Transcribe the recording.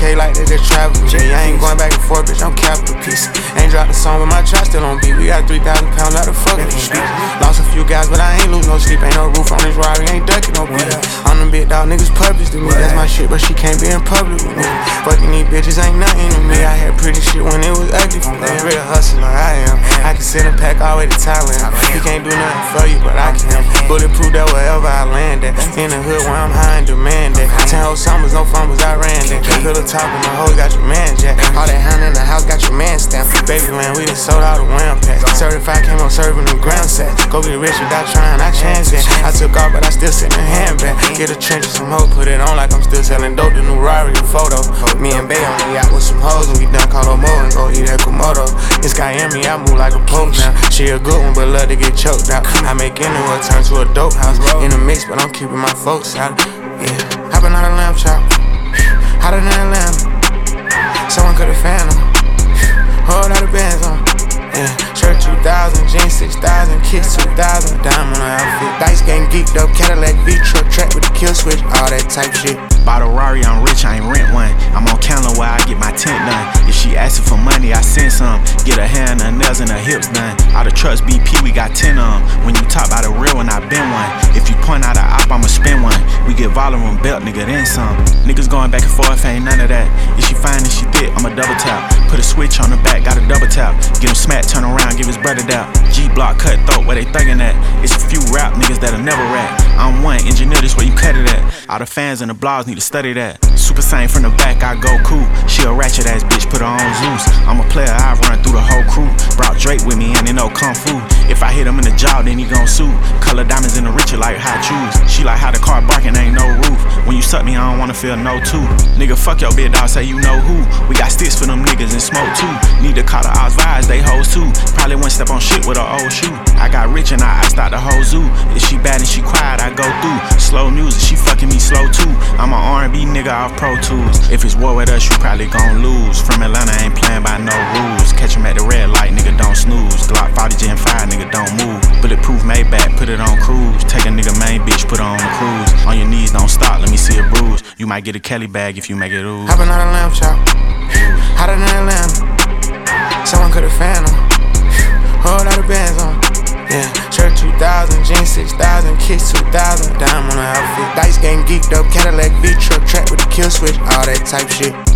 K like they just travel with me. I ain't going back and forth, bitch, I'm capital piece. Ain't dropped a song, but my trap still on beat. We got 3,000 pounds out of fucking streets. Lost a few guys, but I ain't lose no sleep. Ain't no roof on this Rari, ain't ducking no beat. I'm the big dog, niggas purpose to me. That's my shit, but she can't be in public with me. Fucking these bitches ain't nothing to me. I had pretty shit when it was ugly for me. Real hustler, I am. I can send a pack all the way to Thailand. He can't do nothing for you, but I can. Bulletproof that wherever I land at. In the hood where I'm high and demand that. 10 whole summers, no fumbles, I ran that. Fill the top of my hoes, got your man jack. All that hand in the house, got your man stamp. Babyland, we done sold all the wham packs. Certified, came on serving them ground sets. Go get rich without trying, I changed that. I took off, but I still sit in the handbag. Get a trench with some hoe, put it on like I'm still selling dope. The new Rari, a photo. Me and Bay on the yacht with some hoes, and we done call no more and go eat at Komodo. It's Miami, I move like a pope now. She a good one, but love to get choked out. I make Inwood turn to a dope house. In the mix, but I'm keeping my folks out. Yeah, hopping out a lamb chop, hotter than a lamb. Someone could've found them. Whole lot of bands on. Yeah, shirt 2,000, jeans 6,000, kicks 2,000, dime on the outfit. Dice game geeked up, Cadillac V-truck, track with the kill switch, all that type shit. Bought a Rari, I'm rich, I ain't rent one. I'm on counter where I get my tent done. If she asking for money, I send some. Get her hair and her nails and her hips done. All the trucks BP, we got 10 of them. When you talk about a real one, I been one. If you point out a op, I'ma spin one. We get volume on belt, nigga, then some. Niggas going back and forth, ain't none of that. If she fine and she thick, I'ma double tap. Put a switch on the back, got a double tap. Get him smacked, turn around, give his brother down. G-block, cut throat, where they thuggin' at. It's a few rap niggas that'll never rap. I'm one, engineer this where you cut it at. All the fans and the blogs need to study that. Super Saiyan from the back, I go cool. She a ratchet ass bitch, put her on Zeus. I'm a player, I run through the whole crew. Brought Drake with me and they know Kung Fu. If I hit him in the jaw, then he gon' sue. Color diamonds in the richer like high shoes. She like how the car barking, ain't no roof. When you suck me, I don't wanna feel no too. Nigga, fuck your bitch dog, say you know who. We got sticks for them niggas and smoke too. Need to call the odds vibes, they hoes too. Probably one step on shit with an old shoe. I got rich and I iced out the whole zoo. If she bad and she quiet, I go through. Slow music, she fucking me slow too. I'm a R&B nigga off Pro Tools. If it's war with us, you probably gon' lose. From Atlanta, ain't playing by no rules. Catch him at the red light, nigga, don't snooze. Glock 40 Gen 5, nigga, don't move. Bulletproof Maybach, put it on cruise. Take a nigga main bitch, put her on the cruise. On your knees, don't stop, let me see a bruise. You might get a Kelly bag if you make it ooze. Hopping out a lamb chop, hotter than a lamb. Someone could've found them. Whole lot of bands on. Yeah, shirt 2,000, jeans 6,000, kicks 2,000, dime on the outfit. Dice game geeked up, Cadillac V-truck, track with the kill switch, all that type shit.